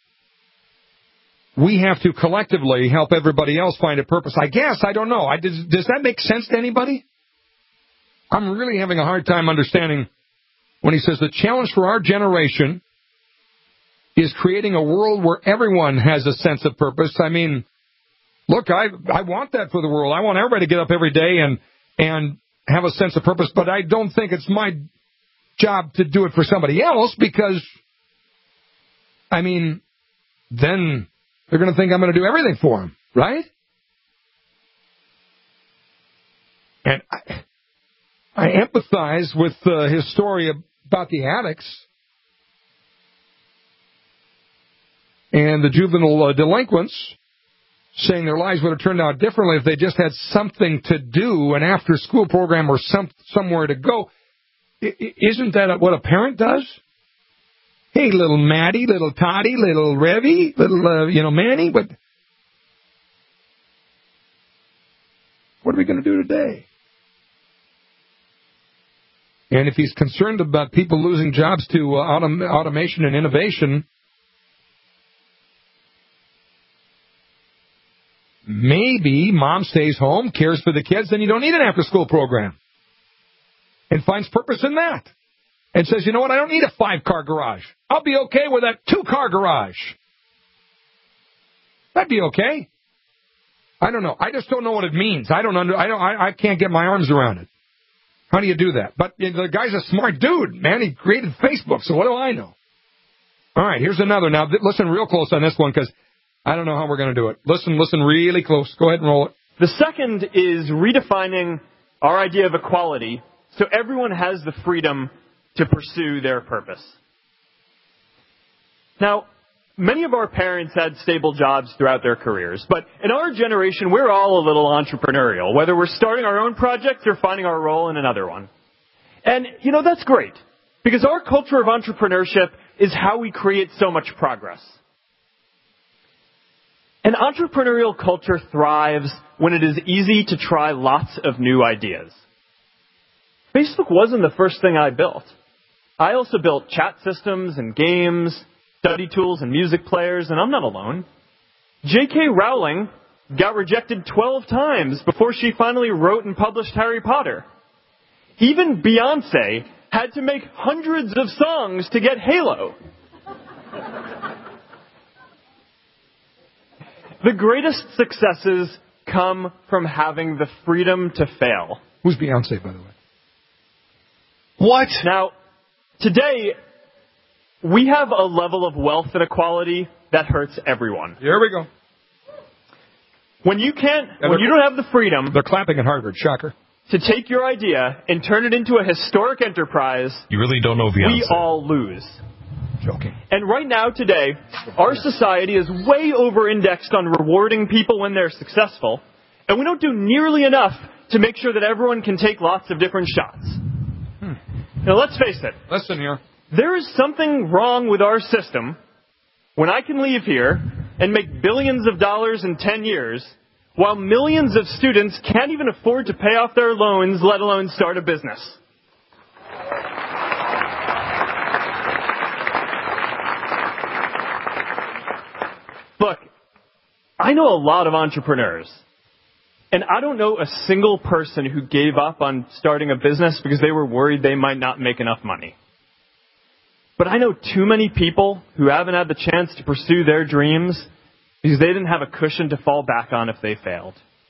we have to collectively help everybody else find a purpose. I guess, I don't know. I, does, does that make sense to anybody? I'm really having a hard time understanding when he says the challenge for our generation is creating a world where everyone has a sense of purpose. I mean, look, I I want that for the world. I want everybody to get up every day and and have a sense of purpose, but I don't think it's my job to do it for somebody else because, I mean, then they're going to think I'm going to do everything for them, right? And I, I empathize with uh, his story about the addicts and the juvenile uh, delinquents, saying their lives would have turned out differently if they just had something to do, an after-school program or some somewhere to go. I, isn't that what a parent does? Hey, little Maddie, little Toddy, little Revy, little, uh, you know, Manny, but what are we going to do today? And if he's concerned about people losing jobs to uh, autom- automation and innovation, maybe mom stays home, cares for the kids, then you don't need an after-school program. And finds purpose in that. And says, you know what, I don't need a five-car garage. I'll be okay with that two-car garage. That'd be okay. I don't know. I just don't know what it means. I don't under. I don't. I, I can't get my arms around it. How do you do that? But you know, the guy's a smart dude, man. He created Facebook, so what do I know? All right, here's another. Now, th- listen real close on this one, because I don't know how we're going to do it. Listen, listen really close. Go ahead and roll it. The second is redefining our idea of equality so everyone has the freedom to pursue their purpose. Now, many of our parents had stable jobs throughout their careers, but in our generation, we're all a little entrepreneurial, whether we're starting our own project or finding our role in another one. And, you know, that's great, because our culture of entrepreneurship is how we create so much progress. An entrepreneurial culture thrives when it is easy to try lots of new ideas. Facebook wasn't the first thing I built. I also built chat systems and games, study tools and music players, and I'm not alone. J K Rowling got rejected twelve times before she finally wrote and published Harry Potter. Even Beyonce had to make hundreds of songs to get Halo. The greatest successes come from having the freedom to fail. Who's Beyonce, by the way? What? Now, today, we have a level of wealth inequality that hurts everyone. Here we go. When you can't, yeah, when you don't have the freedom... They're clapping at Harvard, shocker. ...to take your idea and turn it into a historic enterprise... You really don't know Beyonce. We all lose. Joking. And right now, today, our society is way over-indexed on rewarding people when they're successful, and we don't do nearly enough to make sure that everyone can take lots of different shots. Hmm. Now, let's face it. Listen here. There is something wrong with our system when I can leave here and make billions of dollars in ten years, while millions of students can't even afford to pay off their loans, let alone start a business. Look, I know a lot of entrepreneurs, and I don't know a single person who gave up on starting a business because they were worried they might not make enough money. But I know too many people who haven't had the chance to pursue their dreams because they didn't have a cushion to fall back on if they failed.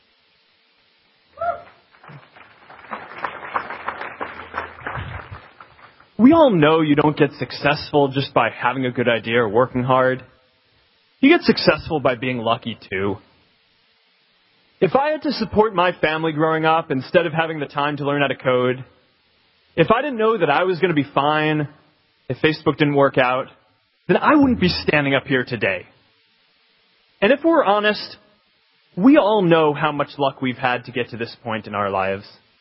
We all know you don't get successful just by having a good idea or working hard. You get successful by being lucky, too. If I had to support my family growing up instead of having the time to learn how to code, if I didn't know that I was going to be fine if Facebook didn't work out, then I wouldn't be standing up here today. And if we're honest, we all know how much luck we've had to get to this point in our lives.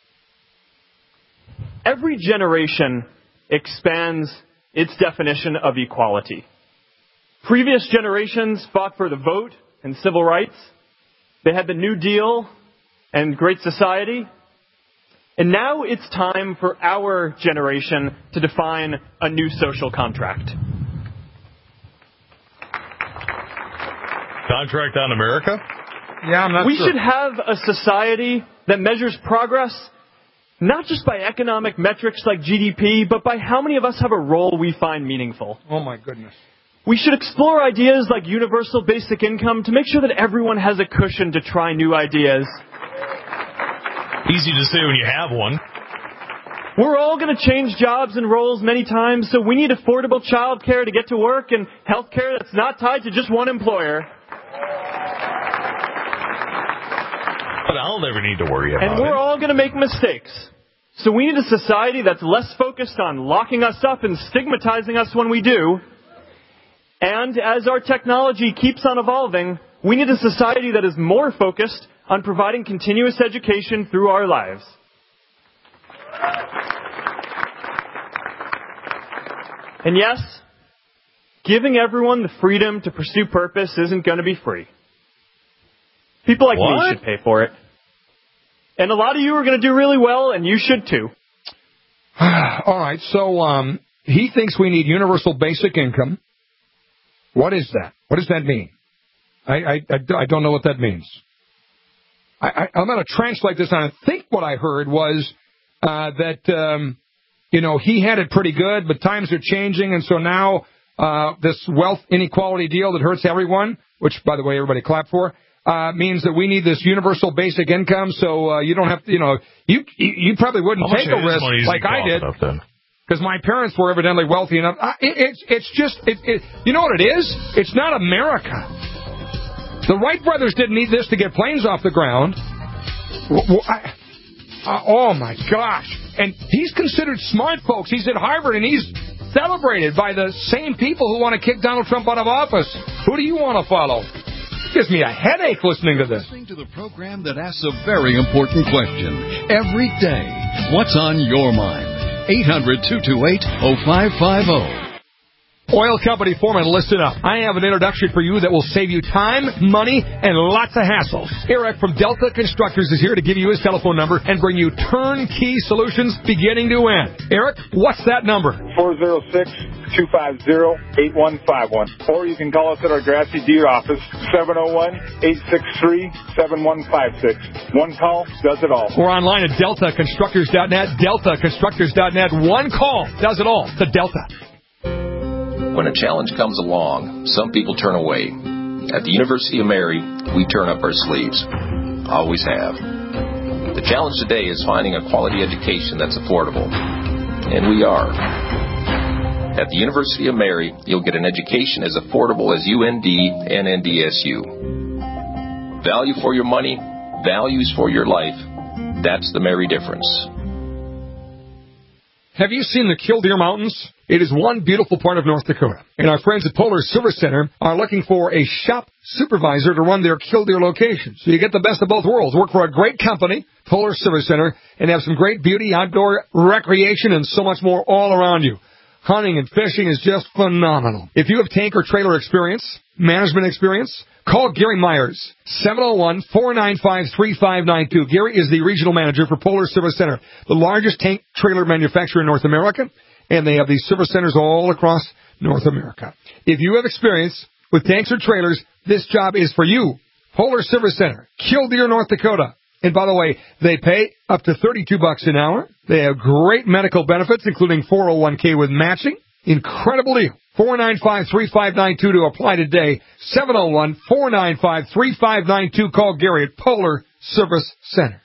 Every generation expands its definition of equality. Previous generations fought for the vote and civil rights. They had the New Deal and Great Society. And now it's time for our generation to define a new social contract. Contract on America? Yeah, I'm not we sure. We should have a society that measures progress not just by economic metrics like G D P, but by how many of us have a role we find meaningful. Oh, my goodness. We should explore ideas like universal basic income to make sure that everyone has a cushion to try new ideas. Easy to say when you have one. We're all going to change jobs and roles many times, so we need affordable child care to get to work and health care that's not tied to just one employer. But I'll never need to worry about it. And we're it. all going to make mistakes. So we need a society that's less focused on locking us up and stigmatizing us when we do. And as our technology keeps on evolving, we need a society that is more focused on providing continuous education through our lives. And yes, giving everyone the freedom to pursue purpose isn't going to be free. People like what? me should pay for it. And a lot of you are going to do really well, and you should too. All right, so um, he thinks we need universal basic income. What is that? What does that mean? I, I, I, I don't know what that means. I, I, I'm going to translate this, and I think what I heard was uh, that, um, you know, he had it pretty good, but times are changing, and so now uh, this wealth inequality deal that hurts everyone, which, by the way, everybody clap for, uh, means that we need this universal basic income, so uh, you don't have to, you know, you you, you probably wouldn't How take a risk like I did. Because my parents were evidently wealthy enough. Uh, it, it's it's just, it, it, you know what it is? It's not America. The Wright brothers didn't need this to get planes off the ground. Well, I, uh, oh, my gosh. And he's considered smart, folks. He's at Harvard, and he's celebrated by the same people who want to kick Donald Trump out of office. Who do you want to follow? Gives me a headache listening to this. Listening to the program that asks a very important question every day. What's on your mind? eight hundred, two two eight, oh five five oh. Oil company foreman, listen up. I have an introduction for you that will save you time, money, and lots of hassles. Eric from Delta Constructors is here to give you his telephone number and bring you turnkey solutions beginning to end. Eric, what's that number? four oh six, two five oh, eight one five one. Or you can call us at our Grassy Deer office, seven oh one, eight six three, seven one five six. One call does it all. Or online at delta constructors dot net, delta constructors dot net. One call does it all. To Delta. When a challenge comes along, some people turn away. At the University of Mary, we turn up our sleeves. Always have. The challenge today is finding a quality education that's affordable. And we are. At the University of Mary, you'll get an education as affordable as U N D and N D S U. Value for your money, values for your life. That's the Mary difference. Have you seen the Killdeer Mountains? It is one beautiful part of North Dakota. And our friends at Polar Service Center are looking for a shop supervisor to run their Killdeer location. So you get the best of both worlds. Work for a great company, Polar Service Center, and have some great beauty, outdoor recreation, and so much more all around you. Hunting and fishing is just phenomenal. If you have tank or trailer experience, management experience, call Gary Myers, seven oh one, four nine five, three five nine two. Gary is the regional manager for Polar Service Center, the largest tank trailer manufacturer in North America, and they have these service centers all across North America. If you have experience with tanks or trailers, this job is for you. Polar Service Center, Killdeer, North Dakota. And by the way, they pay up to thirty-two bucks an hour. They have great medical benefits, including four oh one k with matching. Incredible deal. four nine five, three five nine two to apply today. seven oh one, four nine five, three five nine two. Call Gary at Polar Service Center.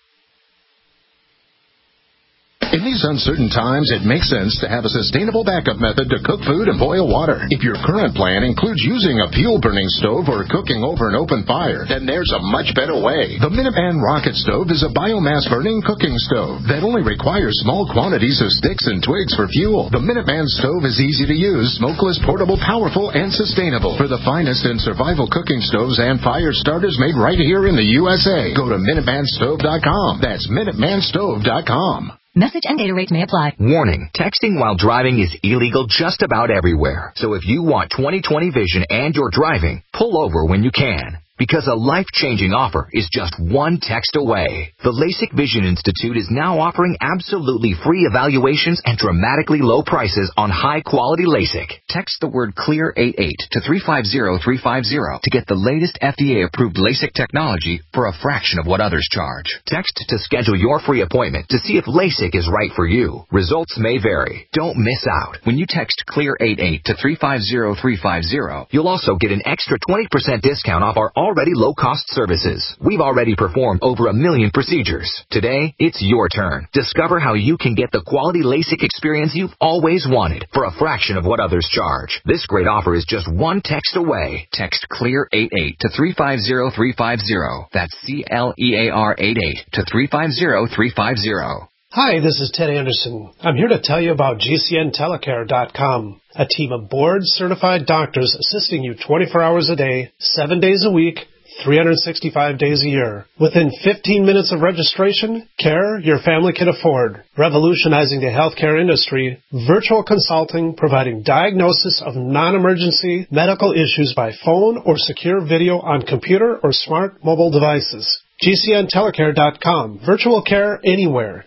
In these uncertain times, it makes sense to have a sustainable backup method to cook food and boil water. If your current plan includes using a fuel-burning stove or cooking over an open fire, then there's a much better way. The Minuteman Rocket Stove is a biomass-burning cooking stove that only requires small quantities of sticks and twigs for fuel. The Minuteman Stove is easy to use, smokeless, portable, powerful, and sustainable. For the finest in survival cooking stoves and fire starters made right here in the U S A, go to minuteman stove dot com. That's minuteman stove dot com. Message and data rates may apply. Warning, texting while driving is illegal just about everywhere. So if you want twenty twenty vision and you're driving, pull over when you can. Because a life-changing offer is just one text away. The LASIK Vision Institute is now offering absolutely free evaluations and dramatically low prices on high-quality LASIK. Text the word CLEAR eighty-eight to three five zero three five zero to get the latest F D A-approved LASIK technology for a fraction of what others charge. Text to schedule your free appointment to see if LASIK is right for you. Results may vary. Don't miss out. When you text CLEAR eighty-eight to three five zero three five zero, you'll also get an extra twenty percent discount off our already low-cost services. We've already performed over a million procedures. Today, it's your turn. Discover how you can get the quality LASIK experience you've always wanted for a fraction of what others charge. This great offer is just one text away. Text CLEAR eighty-eight to three five zero three five zero. That's C L E A R eighty-eight to three five zero three five zero. Hi, this is Ted Anderson. I'm here to tell you about G C N telecare dot com, a team of board-certified doctors assisting you twenty-four hours a day, seven days a week, three hundred sixty-five days a year. Within fifteen minutes of registration, care your family can afford. Revolutionizing the healthcare industry, virtual consulting providing diagnosis of non-emergency medical issues by phone or secure video on computer or smart mobile devices. G C N telecare dot com. Virtual care anywhere.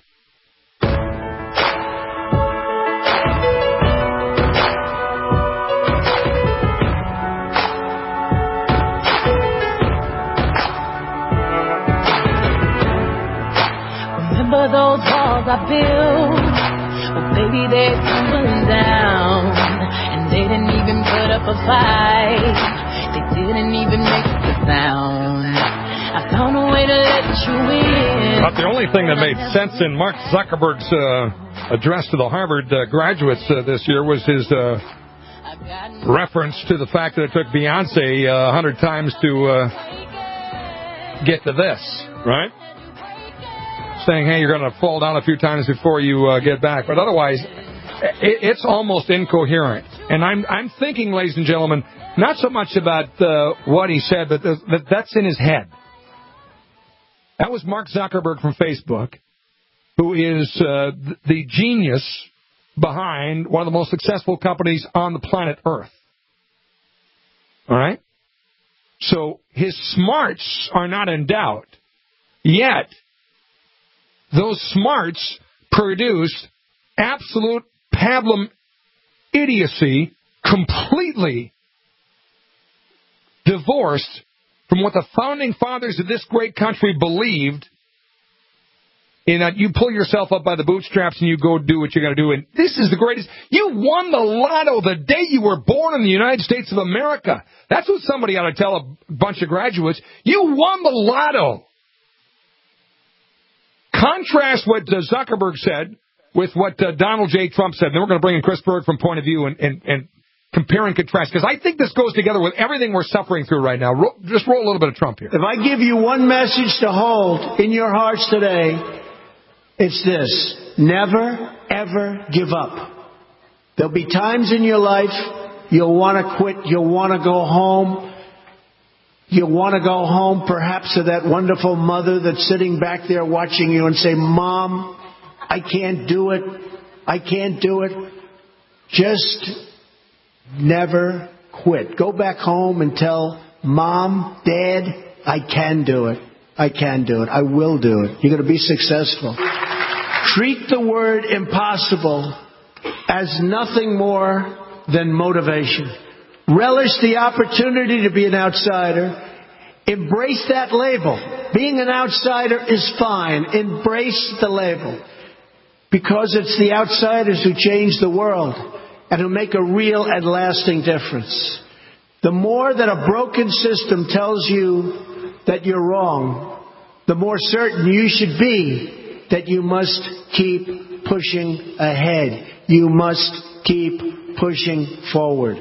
Those walls I built, well, baby, they're tumbling down. And they didn't even put up a fight. They didn't even make a sound. I found a way to let you in. But the only thing that made sense in Mark Zuckerberg's uh, address to the Harvard uh, graduates uh, this year was his uh, reference to the fact that it took Beyonce uh, a hundred times to uh, get to this, right? Saying, hey, you're going to fall down a few times before you uh, get back. But otherwise, it, it's almost incoherent. And I'm I'm thinking, ladies and gentlemen, not so much about uh, what he said, but the, that that's in his head. That was Mark Zuckerberg from Facebook, who is uh, the genius behind one of the most successful companies on the planet Earth. All right? So his smarts are not in doubt. Yet, those smarts produced absolute pablum idiocy, completely divorced from what the founding fathers of this great country believed, in that you pull yourself up by the bootstraps and you go do what you got to do. And this is the greatest. You won the lotto the day you were born in the United States of America. That's what somebody ought to tell a bunch of graduates. You won the lotto. Contrast what uh, Zuckerberg said with what uh, Donald J. Trump said. And then we're going to bring in Chris Berg from Point of View and, and, and compare and contrast, because I think this goes together with everything we're suffering through right now. Ro- just roll a little bit of Trump here. If I give you one message to hold in your hearts today, it's this: never, ever give up. There'll be times in your life you'll want to quit, you'll want to go home. You'll want to go home perhaps to that wonderful mother that's sitting back there watching you and say, Mom, I can't do it. I can't do it. Just never quit. Go back home and tell Mom, Dad, I can do it. I can do it. I will do it. You're going to be successful. Treat the word impossible as nothing more than motivation. Relish the opportunity to be an outsider. Embrace that label. Being an outsider is fine. Embrace the label. Because it's the outsiders who change the world and who make a real and lasting difference. The more that a broken system tells you that you're wrong, the more certain you should be that you must keep pushing ahead. You must keep pushing forward.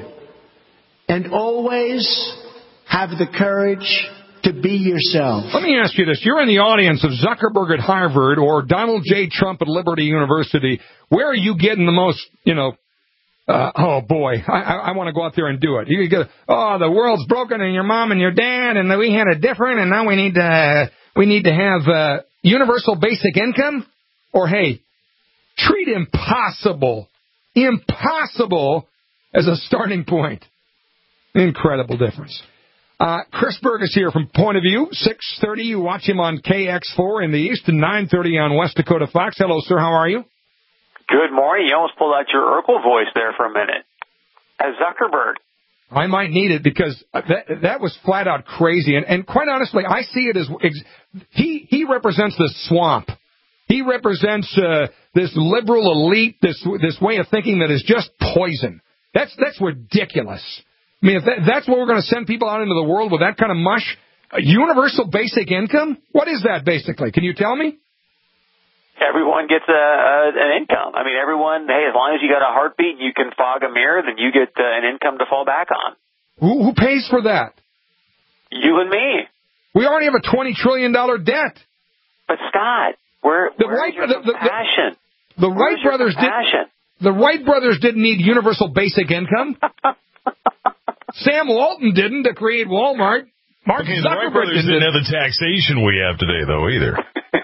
And always have the courage to be yourself. Let me ask you this. You're in the audience of Zuckerberg at Harvard or Donald J. Trump at Liberty University. Where are you getting the most, you know, uh, oh, boy, I, I, I want to go out there and do it. You get, oh, the world's broken and your mom and your dad and we had it different and now we need to, uh, we need to have uh, universal basic income? Or, hey, treat impossible, impossible as a starting point. Incredible difference. Uh, Chris Berg is here from Point of View, six thirty. You watch him on K X four in the East and nine thirty on West Dakota Fox. Hello, sir. How are you? Good morning. You almost pulled out your Urkel voice there for a minute. As Zuckerberg. I might need it because that that was flat out crazy. And, and quite honestly, I see it as he, he represents the swamp. He represents uh, this liberal elite, this this way of thinking that is just poison. That's that's ridiculous. I mean, if that, that's what we're going to send people out into the world with, that kind of mush, a universal basic income? What is that, basically? Can you tell me? Everyone gets a, a, an income. I mean, everyone, hey, as long as you got a heartbeat and you can fog a mirror, then you get uh, an income to fall back on. Who, who pays for that? You and me. We already have a twenty trillion dollars debt. But, Scott, where, the where Wright, is your the, compassion? The, the Wright brothers did. The Wright brothers didn't need universal basic income. Sam Walton didn't to create Walmart. Mark okay, the Wright brothers didn't, didn't have the taxation we have today, though, either.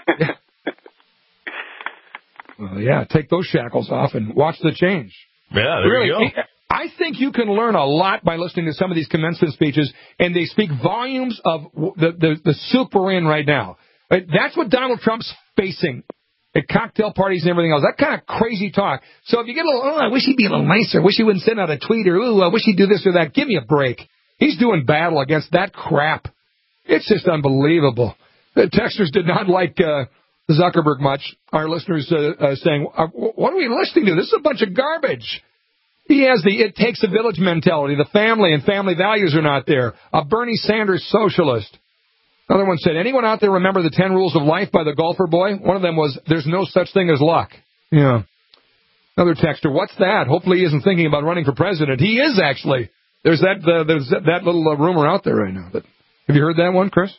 Well, yeah, take those shackles off and watch the change. Yeah, there really, you go. I think you can learn a lot by listening to some of these commencement speeches, and they speak volumes of the, the, the soup we're in right now. That's what Donald Trump's facing at cocktail parties and everything else. That kind of crazy talk. So if you get a little, oh, I wish he'd be a little nicer. Wish he wouldn't send out a tweet or, ooh, I wish he'd do this or that. Give me a break. He's doing battle against that crap. It's just unbelievable. The texters did not like uh, Zuckerberg much. Our listeners uh, uh, saying, what are we listening to? This is a bunch of garbage. He has the it takes a village mentality. The family and family values are not there. A Bernie Sanders socialist. Another one said, anyone out there remember the ten rules of life by the golfer boy? One of them was, there's no such thing as luck. Yeah. Another texter, what's that? Hopefully he isn't thinking about running for president. He is, actually. There's that uh, there's that, that little uh, rumor out there right now. But have you heard that one, Chris?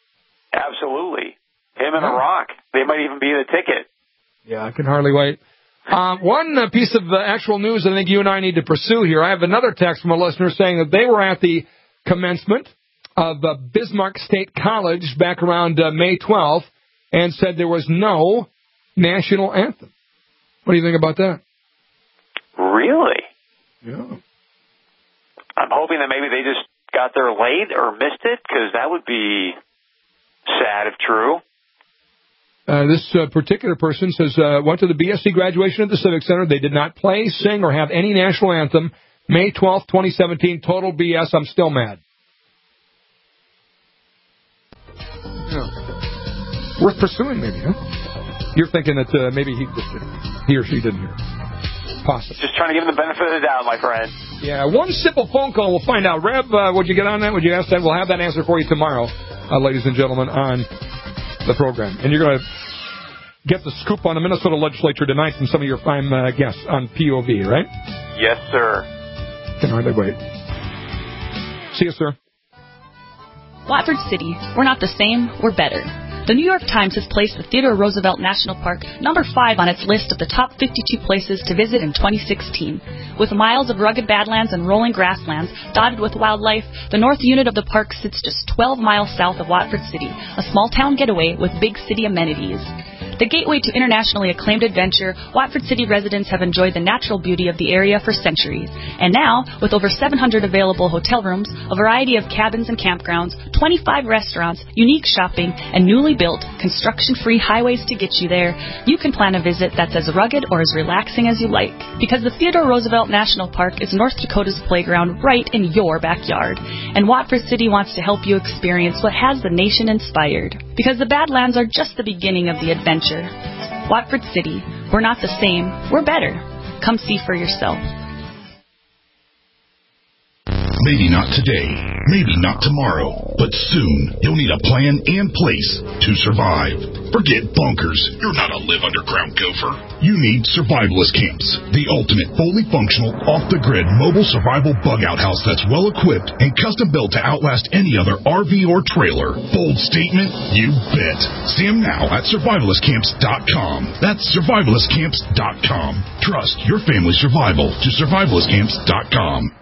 Absolutely. Him and The Rock. They might even be the ticket. Yeah, I can hardly wait. Uh, one uh, piece of uh, actual news I think you and I need to pursue here. I have another text from a listener saying that they were at the commencement of uh, Bismarck State College back around uh, May twelfth and said there was no national anthem. What do you think about that? Really? Yeah. I'm hoping that maybe they just got there late or missed it, because that would be sad if true. Uh, this uh, particular person says, uh, went to the B S C graduation at the Civic Center. They did not play, sing, or have any national anthem. May twelfth, twenty seventeen, total B S. I'm still mad. Yeah. Worth pursuing, maybe, huh? You're thinking that uh, maybe he just didn't, he or she didn't hear. Possibly. Just trying to give him the benefit of the doubt, my friend. Yeah, one simple phone call. We'll find out. Reb, uh, would you get on that? Would you ask that? We'll have that answer for you tomorrow, uh, ladies and gentlemen, on the program. And you're going to get the scoop on the Minnesota legislature tonight from some of your fine uh, guests on P O V, right? Yes, sir. Can hardly wait. See you, sir. Watford City. We're not the same, we're better. The New York Times has placed the Theodore Roosevelt National Park number five on its list of the top fifty-two places to visit in twenty sixteen. With miles of rugged badlands and rolling grasslands dotted with wildlife, the north unit of the park sits just twelve miles south of Watford City, a small-town getaway with big city amenities. The gateway to internationally acclaimed adventure, Watford City residents have enjoyed the natural beauty of the area for centuries. And now, with over seven hundred available hotel rooms, a variety of cabins and campgrounds, twenty-five restaurants, unique shopping, and newly built, construction-free highways to get you there, you can plan a visit that's as rugged or as relaxing as you like. Because the Theodore Roosevelt National Park is North Dakota's playground right in your backyard. And Watford City wants to help you experience what has the nation inspired. Because the Badlands are just the beginning of the adventure. Watford City. We're not the same. We're better. Come see for yourself. Maybe not today, maybe not tomorrow, but soon you'll need a plan and place to survive. Forget bunkers. You're not a live underground gopher. You need Survivalist Camps, the ultimate fully functional, off-the-grid mobile survival bug-out house that's well-equipped and custom-built to outlast any other R V or trailer. Bold statement? You bet. See them now at survivalist camps dot com. That's survivalist camps dot com. Trust your family's survival to survivalist camps dot com.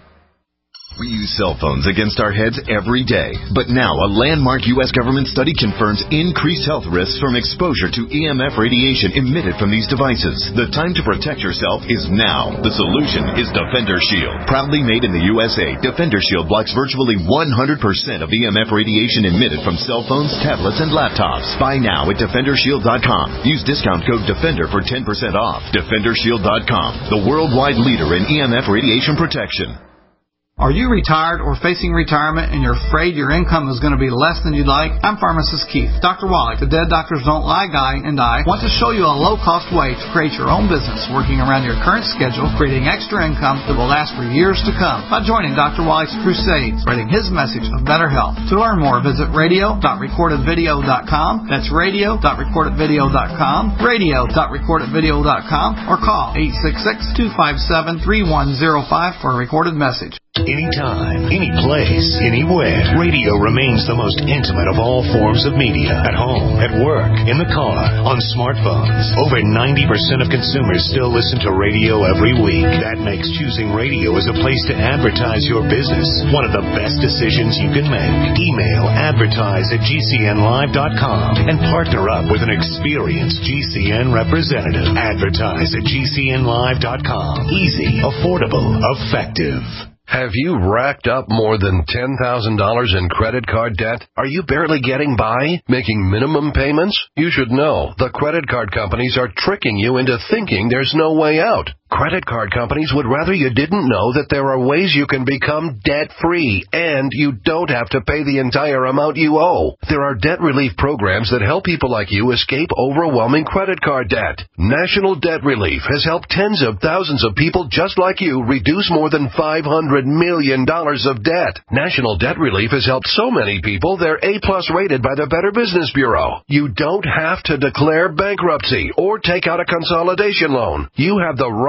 We use cell phones against our heads every day. But now a landmark U S government study confirms increased health risks from exposure to E M F radiation emitted from these devices. The time to protect yourself is now. The solution is Defender Shield. Proudly made in the U S A, Defender Shield blocks virtually one hundred percent of E M F radiation emitted from cell phones, tablets, and laptops. Buy now at defender shield dot com. Use discount code DEFENDER for ten percent off. defender shield dot com, the worldwide leader in E M F radiation protection. Are you retired or facing retirement and you're afraid your income is going to be less than you'd like? I'm pharmacist Keith. Doctor Wallach, the Dead Doctors Don't Lie guy, and I want to show you a low-cost way to create your own business working around your current schedule, creating extra income that will last for years to come by joining Doctor Wallach's crusade, spreading his message of better health. To learn more, visit radio dot recorded video dot com. That's radio dot recorded video dot com, radio dot recorded video dot com, or call eight six six, two five seven, three one zero five for a recorded message. Anytime, any place, anywhere, radio remains the most intimate of all forms of media. At home, at work, in the car, on smartphones. Over ninety percent of consumers still listen to radio every week. That makes choosing radio as a place to advertise your business one of the best decisions you can make. Email advertise at G C N live dot com and partner up with an experienced G C N representative. Advertise at G C N live dot com. Easy, affordable, effective. Have you racked up more than ten thousand dollars in credit card debt? Are you barely getting by, making minimum payments? You should know the credit card companies are tricking you into thinking there's no way out. Credit card companies would rather you didn't know that there are ways you can become debt-free, and you don't have to pay the entire amount you owe. There are debt relief programs that help people like you escape overwhelming credit card debt. National Debt Relief has helped tens of thousands of people just like you reduce more than five hundred million dollars of debt. National Debt Relief has helped so many people they're A-plus rated by the Better Business Bureau. You don't have to declare bankruptcy or take out a consolidation loan. You have the right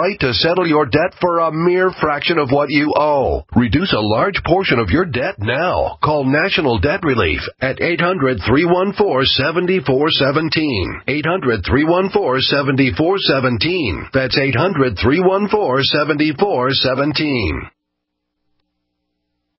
right to settle your debt for a mere fraction of what you owe. Reduce a large portion of your debt now. Call National Debt Relief at eight hundred, three one four, seven four one seven. eight hundred, three one four, seven four one seven. That's eight hundred, three one four, seven four one seven.